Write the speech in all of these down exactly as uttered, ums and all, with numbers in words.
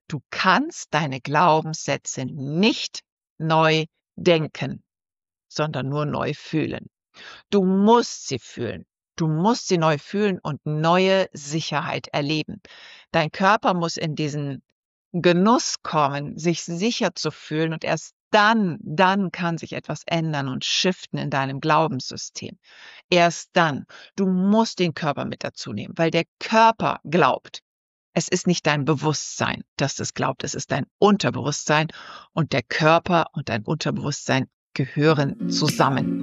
Du kannst deine Glaubenssätze nicht neu denken, sondern nur neu fühlen. Du musst sie fühlen. Du musst sie neu fühlen und neue Sicherheit erleben. Dein Körper muss in diesen Genuss kommen, sich sicher zu fühlen, und erst dann, dann kann sich etwas ändern und shiften in deinem Glaubenssystem. Erst dann. Du musst den Körper mit dazu nehmen, weil der Körper glaubt. Es ist nicht dein Bewusstsein, das es glaubt, es ist dein Unterbewusstsein, und der Körper und dein Unterbewusstsein gehören zusammen.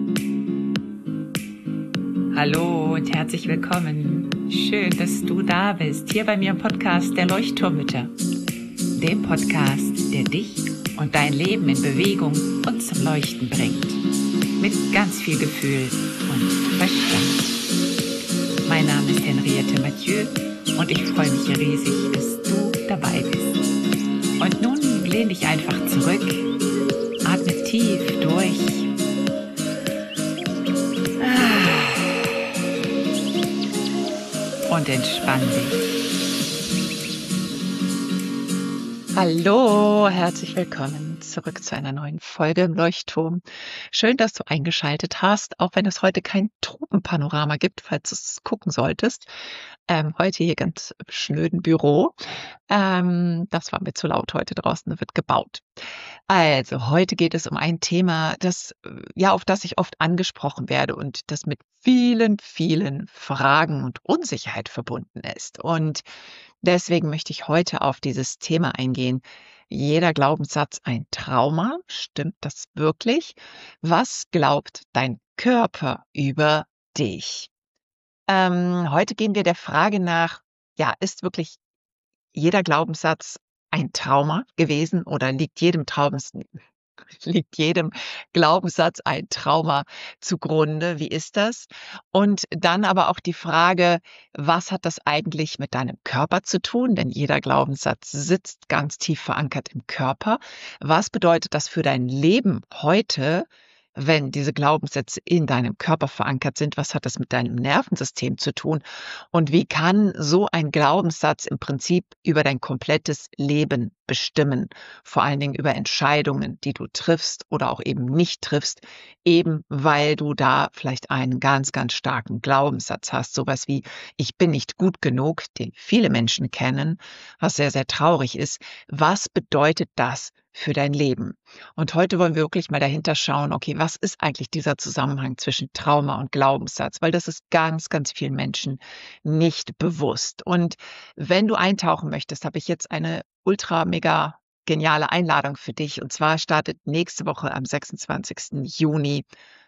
Hallo und herzlich willkommen. Schön, dass du da bist, hier bei mir im Podcast der Leuchtturmmütter. Dem Podcast, der dich und dein Leben in Bewegung und zum Leuchten bringt. Mit ganz viel Gefühl und Verstand. Mein Name ist Henriette Mathieu und ich freue mich riesig, dass du dabei bist. Und nun lehn dich einfach zurück, atme tief durch. Und entspann dich. Hallo, herzlich willkommen zurück zu einer neuen Folge im Leuchtturm. Schön, dass du eingeschaltet hast, auch wenn es heute kein Tropenpanorama gibt, falls du es gucken solltest. Ähm, heute hier ganz schnöden Büro. Ähm, das war mir zu laut heute draußen, da wird gebaut. Also, heute geht es um ein Thema, das, äh, ja, auf das ich oft angesprochen werde und das mit vielen, vielen Fragen und Unsicherheit verbunden ist. Und deswegen möchte ich heute auf dieses Thema eingehen. Jeder Glaubenssatz ein Trauma. Stimmt das wirklich? Was glaubt dein Körper über dich? Ähm, heute gehen wir der Frage nach, ja, ist wirklich jeder Glaubenssatz ein Trauma gewesen oder liegt jedem Traums liegt jedem Glaubenssatz ein Trauma zugrunde? Wie ist das? Und dann aber auch die Frage, was hat das eigentlich mit deinem Körper zu tun? Denn jeder Glaubenssatz sitzt ganz tief verankert im Körper. Was bedeutet das für dein Leben heute, wenn diese Glaubenssätze in deinem Körper verankert sind? Was hat das mit deinem Nervensystem zu tun? Und wie kann so ein Glaubenssatz im Prinzip über dein komplettes Leben bestimmen? Vor allen Dingen über Entscheidungen, die du triffst oder auch eben nicht triffst, eben weil du da vielleicht einen ganz, ganz starken Glaubenssatz hast. Sowas wie, ich bin nicht gut genug, den viele Menschen kennen, was sehr, sehr traurig ist. Was bedeutet das für dein Leben? Und heute wollen wir wirklich mal dahinter schauen, okay, was ist eigentlich dieser Zusammenhang zwischen Trauma und Glaubenssatz? Weil das ist ganz, ganz vielen Menschen nicht bewusst. Und wenn du eintauchen möchtest, habe ich jetzt eine ultra mega geniale Einladung für dich. Und zwar startet nächste Woche am sechsundzwanzigsten Juni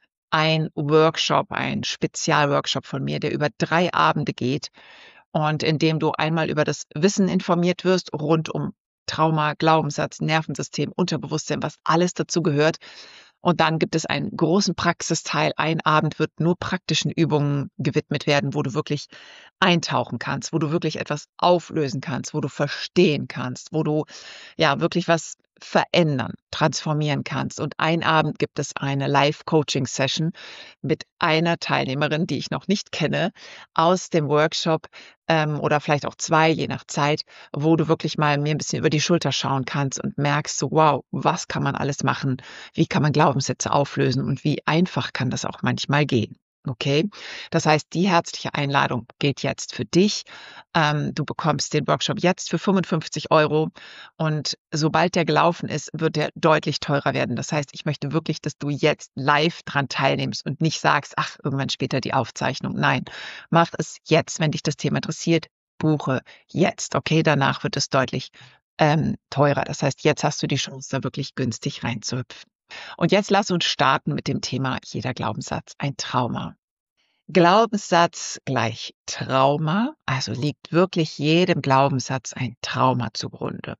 ein Workshop, ein Spezialworkshop von mir, der über drei Abende geht und in dem du einmal über das Wissen informiert wirst rund um Trauma, Glaubenssatz, Nervensystem, Unterbewusstsein, was alles dazu gehört. Und dann gibt es einen großen Praxisteil. Ein Abend wird nur praktischen Übungen gewidmet werden, wo du wirklich eintauchen kannst, wo du wirklich etwas auflösen kannst, wo du verstehen kannst, wo du ja wirklich was verändern, transformieren kannst. Und ein Abend gibt es eine Live-Coaching-Session mit einer Teilnehmerin, die ich noch nicht kenne, aus dem Workshop ähm, oder vielleicht auch zwei, je nach Zeit, wo du wirklich mal mir ein bisschen über die Schulter schauen kannst und merkst so, wow, was kann man alles machen? Wie kann man Glaubenssätze auflösen und wie einfach kann das auch manchmal gehen? Okay, das heißt, die herzliche Einladung gilt jetzt für dich. Ähm, du bekommst den Workshop jetzt für fünfundfünfzig Euro und sobald der gelaufen ist, wird der deutlich teurer werden. Das heißt, ich möchte wirklich, dass du jetzt live dran teilnimmst und nicht sagst, ach, irgendwann später die Aufzeichnung. Nein, mach es jetzt, wenn dich das Thema interessiert, buche jetzt. Okay, danach wird es deutlich ähm, teurer. Das heißt, jetzt hast du die Chance, da wirklich günstig reinzuhüpfen. Und jetzt lass uns starten mit dem Thema jeder Glaubenssatz ein Trauma. Glaubenssatz gleich Trauma, also liegt wirklich jedem Glaubenssatz ein Trauma zugrunde.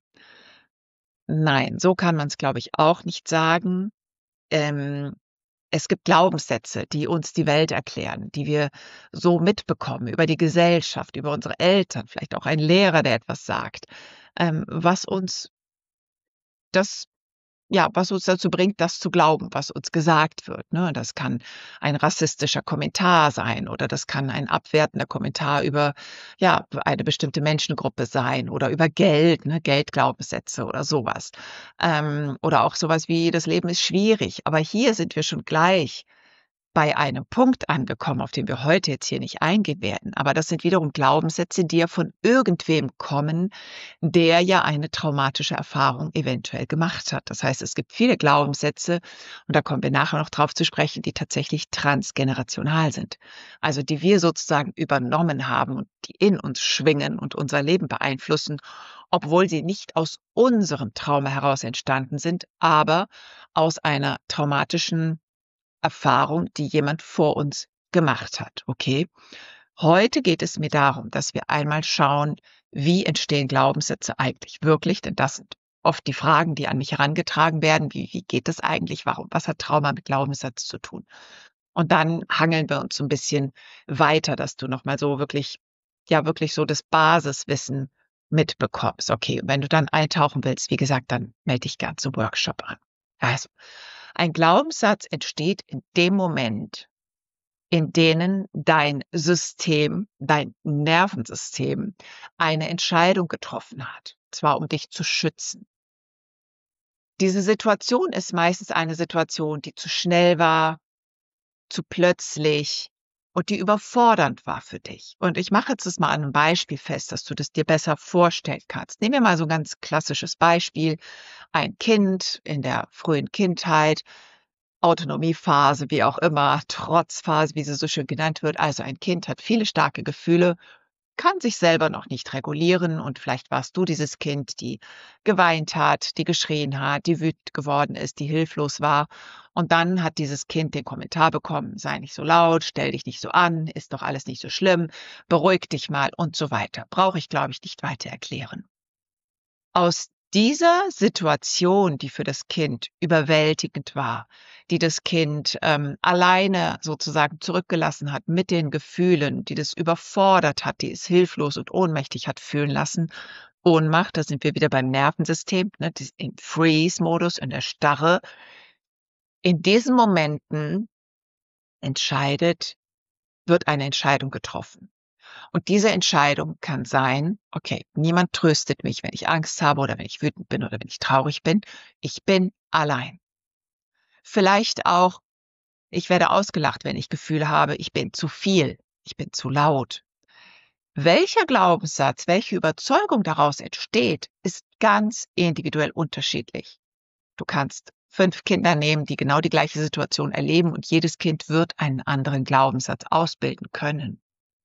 Nein, so kann man es, glaube ich, auch nicht sagen. Ähm, es gibt Glaubenssätze, die uns die Welt erklären, die wir so mitbekommen über die Gesellschaft, über unsere Eltern, vielleicht auch ein Lehrer, der etwas sagt, ähm, was uns das ja, was uns dazu bringt, das zu glauben, was uns gesagt wird, ne? Das kann ein rassistischer Kommentar sein oder das kann ein abwertender Kommentar über, ja, eine bestimmte Menschengruppe sein oder über Geld, ne, Geldglaubenssätze oder sowas. Ähm, oder auch sowas wie: „Das Leben ist schwierig.“ Aber hier sind wir schon gleich bei einem Punkt angekommen, auf den wir heute jetzt hier nicht eingehen werden. Aber das sind wiederum Glaubenssätze, die ja von irgendwem kommen, der ja eine traumatische Erfahrung eventuell gemacht hat. Das heißt, es gibt viele Glaubenssätze, und da kommen wir nachher noch drauf zu sprechen, die tatsächlich transgenerational sind. Also die wir sozusagen übernommen haben und die in uns schwingen und unser Leben beeinflussen, obwohl sie nicht aus unserem Trauma heraus entstanden sind, aber aus einer traumatischen Erfahrung, die jemand vor uns gemacht hat, okay? Heute geht es mir darum, dass wir einmal schauen, wie entstehen Glaubenssätze eigentlich wirklich? Denn das sind oft die Fragen, die an mich herangetragen werden. Wie, wie geht es eigentlich? Warum? Was hat Trauma mit Glaubenssatz zu tun? Und dann hangeln wir uns so ein bisschen weiter, dass du nochmal so wirklich, ja, wirklich so das Basiswissen mitbekommst. Okay, und wenn du dann eintauchen willst, wie gesagt, dann melde dich gern zum Workshop an. Also, ein Glaubenssatz entsteht in dem Moment, in denen dein System, dein Nervensystem eine Entscheidung getroffen hat, zwar um dich zu schützen. Diese Situation ist meistens eine Situation, die zu schnell war, zu plötzlich und die überfordernd war für dich. Und ich mache jetzt das mal an einem Beispiel fest, dass du das dir besser vorstellen kannst. Nehmen wir mal so ein ganz klassisches Beispiel. Ein Kind in der frühen Kindheit, Autonomiephase, wie auch immer, Trotzphase, wie sie so schön genannt wird. Also ein Kind hat viele starke Gefühle, kann sich selber noch nicht regulieren und vielleicht warst du dieses Kind, die geweint hat, die geschrien hat, die wütend geworden ist, die hilflos war. Und dann hat dieses Kind den Kommentar bekommen: sei nicht so laut, stell dich nicht so an, ist doch alles nicht so schlimm, beruhig dich mal und so weiter. Brauche ich, glaube ich, nicht weiter erklären. Aus dieser Situation, die für das Kind überwältigend war, die das Kind ähm, alleine sozusagen zurückgelassen hat mit den Gefühlen, die das überfordert hat, die es hilflos und ohnmächtig hat fühlen lassen. Ohnmacht, da sind wir wieder beim Nervensystem, ne, das- im Freeze-Modus, in der Starre. In diesen Momenten entscheidet, wird eine Entscheidung getroffen. Und diese Entscheidung kann sein: okay, niemand tröstet mich, wenn ich Angst habe oder wenn ich wütend bin oder wenn ich traurig bin. Ich bin allein. Vielleicht auch, ich werde ausgelacht, wenn ich Gefühle habe, ich bin zu viel, ich bin zu laut. Welcher Glaubenssatz, welche Überzeugung daraus entsteht, ist ganz individuell unterschiedlich. Du kannst fünf Kinder nehmen, die genau die gleiche Situation erleben, und jedes Kind wird einen anderen Glaubenssatz ausbilden können.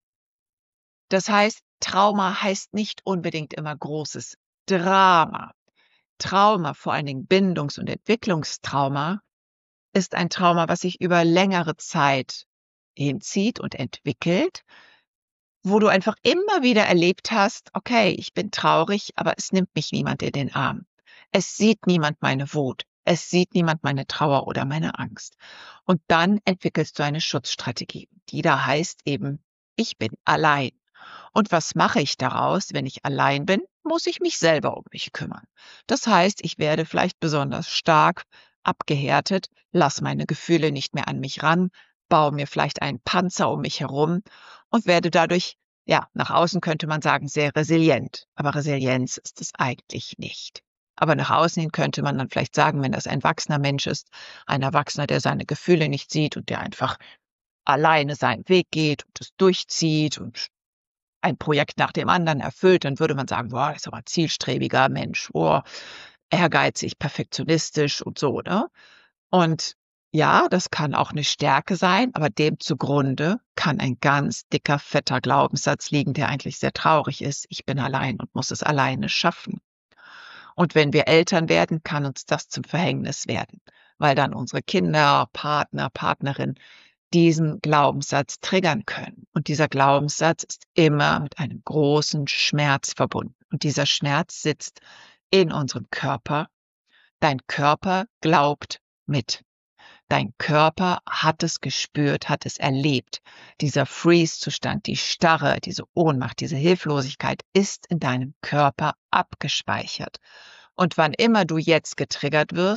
Das heißt, Trauma heißt nicht unbedingt immer großes Drama. Trauma, vor allen Dingen Bindungs- und Entwicklungstrauma, ist ein Trauma, was sich über längere Zeit hinzieht und entwickelt, wo du einfach immer wieder erlebt hast: okay, ich bin traurig, aber es nimmt mich niemand in den Arm. Es sieht niemand meine Wut. Es sieht niemand meine Trauer oder meine Angst. Und dann entwickelst du eine Schutzstrategie, die da heißt eben: ich bin allein. Und was mache ich daraus? Wenn ich allein bin, muss ich mich selber um mich kümmern. Das heißt, ich werde vielleicht besonders stark, abgehärtet, lasse meine Gefühle nicht mehr an mich ran, baue mir vielleicht einen Panzer um mich herum und werde dadurch, ja, nach außen könnte man sagen, sehr resilient. Aber Resilienz ist es eigentlich nicht. Aber nach außen hin könnte man dann vielleicht sagen, wenn das ein erwachsener Mensch ist, ein Erwachsener, der seine Gefühle nicht sieht und der einfach alleine seinen Weg geht und es durchzieht und ein Projekt nach dem anderen erfüllt, dann würde man sagen: „Boah, das ist aber 'n zielstrebiger Mensch. Boah, ehrgeizig, perfektionistisch“ und so, ne? Und ja, das kann auch eine Stärke sein, aber dem zugrunde kann ein ganz dicker, fetter Glaubenssatz liegen, der eigentlich sehr traurig ist: „Ich bin allein und muss es alleine schaffen.“ Und wenn wir Eltern werden, kann uns das zum Verhängnis werden, weil dann unsere Kinder, Partner, Partnerin diesen Glaubenssatz triggern können. Und dieser Glaubenssatz ist immer mit einem großen Schmerz verbunden. Und dieser Schmerz sitzt in unserem Körper. Dein Körper glaubt mit. Dein Körper hat es gespürt, hat es erlebt. Dieser Freeze-Zustand, die Starre, diese Ohnmacht, diese Hilflosigkeit ist in deinem Körper abgespeichert. Und wann immer du jetzt getriggert wirst,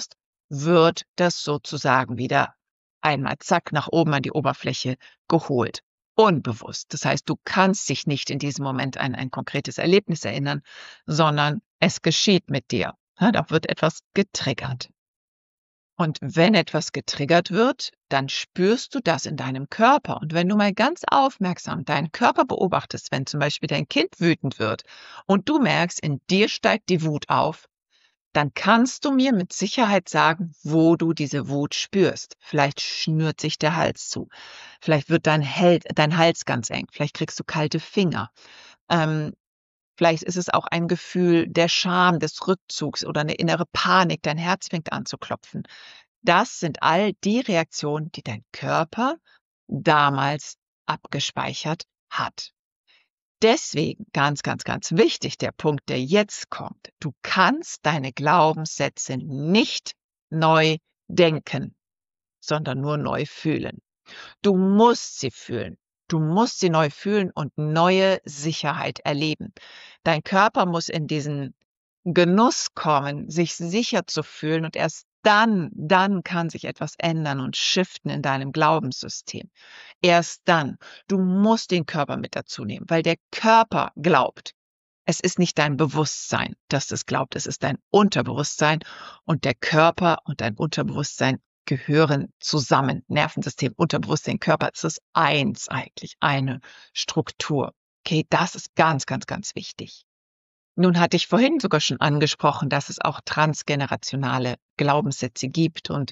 wird das sozusagen wieder einmal zack nach oben an die Oberfläche geholt. Unbewusst. Das heißt, du kannst dich nicht in diesem Moment an ein konkretes Erlebnis erinnern, sondern es geschieht mit dir. Ja, da wird etwas getriggert. Und wenn etwas getriggert wird, dann spürst du das in deinem Körper. Und wenn du mal ganz aufmerksam deinen Körper beobachtest, wenn zum Beispiel dein Kind wütend wird und du merkst, in dir steigt die Wut auf, dann kannst du mir mit Sicherheit sagen, wo du diese Wut spürst. Vielleicht schnürt sich der Hals zu. Vielleicht wird dein, Hel dein Hals ganz eng. Vielleicht kriegst du kalte Finger. Ähm, vielleicht ist es auch ein Gefühl der Scham, des Rückzugs oder eine innere Panik. Dein Herz fängt an zu klopfen. Das sind all die Reaktionen, die dein Körper damals abgespeichert hat. Deswegen ganz, ganz, ganz wichtig, der Punkt, der jetzt kommt. Du kannst deine Glaubenssätze nicht neu denken, sondern nur neu fühlen. Du musst sie fühlen. Du musst sie neu fühlen und neue Sicherheit erleben. Dein Körper muss in diesen Genuss kommen, sich sicher zu fühlen und erst dann, dann kann sich etwas ändern und shiften in deinem Glaubenssystem. Erst dann. Du musst den Körper mit dazu nehmen, weil der Körper glaubt. Es ist nicht dein Bewusstsein, das es glaubt, es ist dein Unterbewusstsein und der Körper und dein Unterbewusstsein gehören zusammen. Nervensystem, Unterbewusstsein, Körper, es ist eins eigentlich, eine Struktur. Okay, das ist ganz, ganz, ganz wichtig. Nun hatte ich vorhin sogar schon angesprochen, dass es auch transgenerationale Glaubenssätze gibt. Und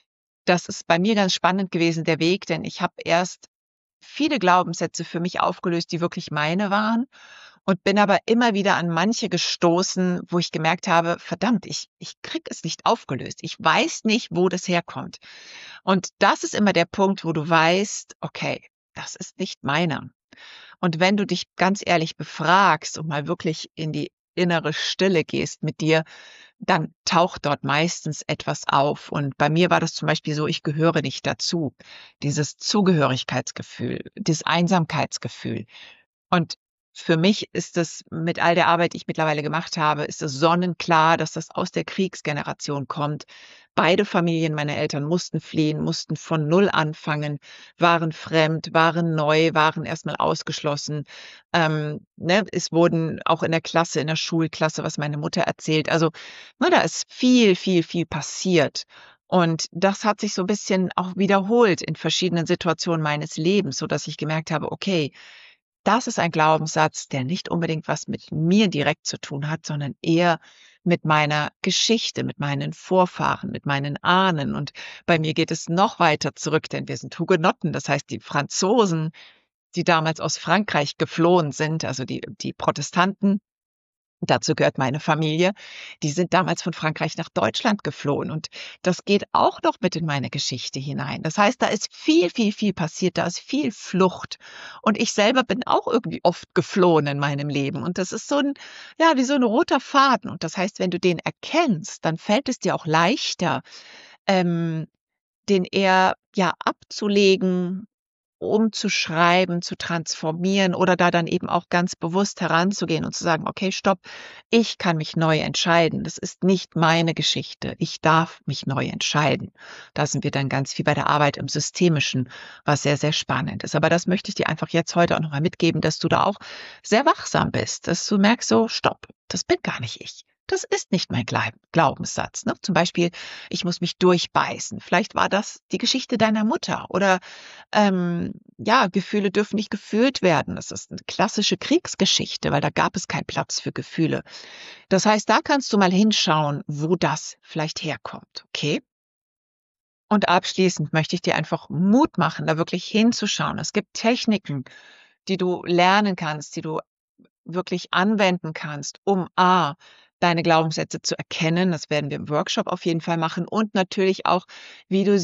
das ist bei mir ganz spannend gewesen, der Weg, denn ich habe erst viele Glaubenssätze für mich aufgelöst, die wirklich meine waren und bin aber immer wieder an manche gestoßen, wo ich gemerkt habe, verdammt, ich, ich krieg es nicht aufgelöst. Ich weiß nicht, wo das herkommt. Und das ist immer der Punkt, wo du weißt, okay, das ist nicht meiner. Und wenn du dich ganz ehrlich befragst und mal wirklich in die innere Stille gehst mit dir, dann taucht dort meistens etwas auf. Und bei mir war das zum Beispiel so, ich gehöre nicht dazu. Dieses Zugehörigkeitsgefühl, dieses Einsamkeitsgefühl. Und für mich ist es mit all der Arbeit, die ich mittlerweile gemacht habe, ist es sonnenklar, dass das aus der Kriegsgeneration kommt. Beide Familien meiner Eltern mussten fliehen, mussten von Null anfangen, waren fremd, waren neu, waren erstmal ausgeschlossen. Ähm, ne, es wurden auch in der Klasse, in der Schulklasse, was meine Mutter erzählt. Also, ne, da ist viel, viel, viel passiert. Und das hat sich so ein bisschen auch wiederholt in verschiedenen Situationen meines Lebens, sodass ich gemerkt habe, okay, das ist ein Glaubenssatz, der nicht unbedingt was mit mir direkt zu tun hat, sondern eher mit meiner Geschichte, mit meinen Vorfahren, mit meinen Ahnen. Und bei mir geht es noch weiter zurück, denn wir sind Hugenotten, das heißt die Franzosen, die damals aus Frankreich geflohen sind, also die, die Protestanten. Dazu gehört meine Familie. Die sind damals von Frankreich nach Deutschland geflohen und das geht auch noch mit in meine Geschichte hinein. Das heißt, da ist viel, viel, viel passiert, da ist viel Flucht und ich selber bin auch irgendwie oft geflohen in meinem Leben und das ist so ein, ja, wie so ein roter Faden und das heißt, wenn du den erkennst, dann fällt es dir auch leichter, ähm, den eher, ja, abzulegen, umzuschreiben, zu transformieren oder da dann eben auch ganz bewusst heranzugehen und zu sagen, okay, stopp, ich kann mich neu entscheiden. Das ist nicht meine Geschichte. Ich darf mich neu entscheiden. Da sind wir dann ganz viel bei der Arbeit im Systemischen, was sehr, sehr spannend ist. Aber das möchte ich dir einfach jetzt heute auch nochmal mitgeben, dass du da auch sehr wachsam bist, dass du merkst so, stopp, das bin gar nicht ich. Das ist nicht mein Glaubenssatz. Ne? Zum Beispiel, ich muss mich durchbeißen. Vielleicht war das die Geschichte deiner Mutter oder ähm, ja, Gefühle dürfen nicht gefühlt werden. Das ist eine klassische Kriegsgeschichte, weil da gab es keinen Platz für Gefühle. Das heißt, da kannst du mal hinschauen, wo das vielleicht herkommt, okay? Und abschließend möchte ich dir einfach Mut machen, da wirklich hinzuschauen. Es gibt Techniken, die du lernen kannst, die du wirklich anwenden kannst, um A, deine Glaubenssätze zu erkennen. Das werden wir im Workshop auf jeden Fall machen und natürlich auch, wie du sie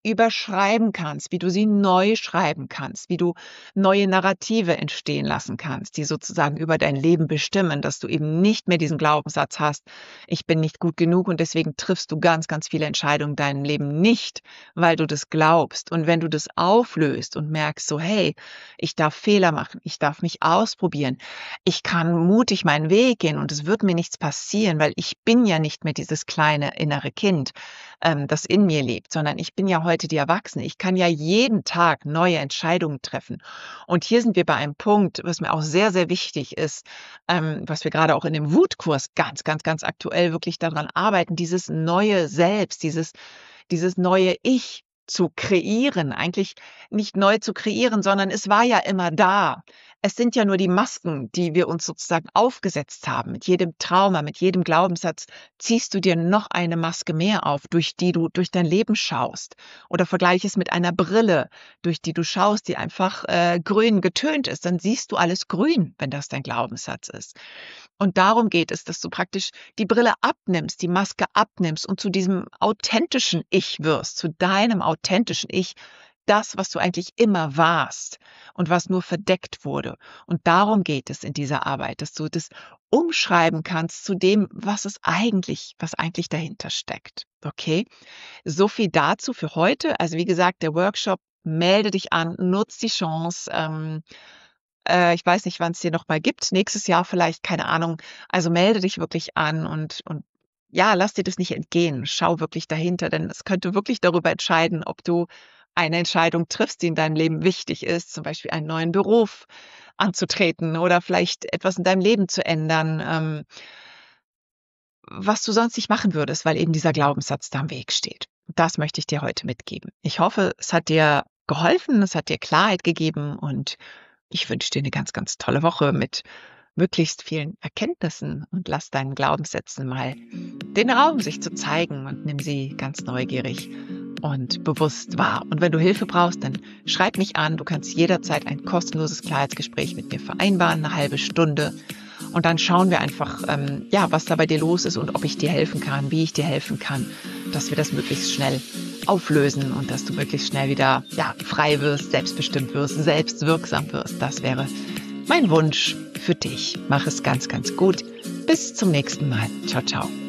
überschreiben kannst, wie du sie neu schreiben kannst, wie du neue Narrative entstehen lassen kannst, die sozusagen über dein Leben bestimmen, dass du eben nicht mehr diesen Glaubenssatz hast, ich bin nicht gut genug und deswegen triffst du ganz, ganz viele Entscheidungen in deinem Leben nicht, weil du das glaubst. Und wenn du das auflöst und merkst so, hey, ich darf Fehler machen, ich darf mich ausprobieren, ich kann mutig meinen Weg gehen und es wird mir nichts passieren, weil ich bin ja nicht mehr dieses kleine innere Kind, ähm, das in mir lebt, sondern ich bin ja heute die Erwachsene. Ich kann ja jeden Tag neue Entscheidungen treffen. Und hier sind wir bei einem Punkt, was mir auch sehr, sehr wichtig ist, ähm, was wir gerade auch in dem Wutkurs ganz, ganz, ganz aktuell wirklich daran arbeiten, dieses neue Selbst, dieses, dieses neue Ich zu kreieren, eigentlich nicht neu zu kreieren, sondern es war ja immer da. Es sind ja nur die Masken, die wir uns sozusagen aufgesetzt haben. Mit jedem Trauma, mit jedem Glaubenssatz ziehst du dir noch eine Maske mehr auf, durch die du durch dein Leben schaust. Oder vergleiche es mit einer Brille, durch die du schaust, die einfach äh, grün getönt ist. Dann siehst du alles grün, wenn das dein Glaubenssatz ist. Und darum geht es, dass du praktisch die Brille abnimmst, die Maske abnimmst und zu diesem authentischen Ich wirst, zu deinem authentischen Ich, das, was du eigentlich immer warst und was nur verdeckt wurde. Und darum geht es in dieser Arbeit, dass du das umschreiben kannst zu dem, was es eigentlich, was eigentlich dahinter steckt. Okay? So viel dazu für heute. Also wie gesagt, der Workshop, melde dich an, nutz die Chance. Ähm, äh, ich weiß nicht, wann es dir noch mal gibt. Nächstes Jahr vielleicht, keine Ahnung. Also melde dich wirklich an und, und ja, lass dir das nicht entgehen. Schau wirklich dahinter, denn es könnte wirklich darüber entscheiden, ob du eine Entscheidung triffst, die in deinem Leben wichtig ist, zum Beispiel einen neuen Beruf anzutreten oder vielleicht etwas in deinem Leben zu ändern, ähm, was du sonst nicht machen würdest, weil eben dieser Glaubenssatz da im Weg steht. Das möchte ich dir heute mitgeben. Ich hoffe, es hat dir geholfen, es hat dir Klarheit gegeben und ich wünsche dir eine ganz, ganz tolle Woche mit möglichst vielen Erkenntnissen und lass deinen Glaubenssätzen mal den Raum, sich zu zeigen und nimm sie ganz neugierig und bewusst wahr. Und wenn du Hilfe brauchst, dann schreib mich an. Du kannst jederzeit ein kostenloses Klarheitsgespräch mit mir vereinbaren, eine halbe Stunde. Und dann schauen wir einfach, ähm, ja, was da bei dir los ist und ob ich dir helfen kann, wie ich dir helfen kann, dass wir das möglichst schnell auflösen und dass du möglichst schnell wieder, ja, frei wirst, selbstbestimmt wirst, selbstwirksam wirst. Das wäre mein Wunsch für dich. Mach es ganz, ganz gut. Bis zum nächsten Mal. Ciao, ciao.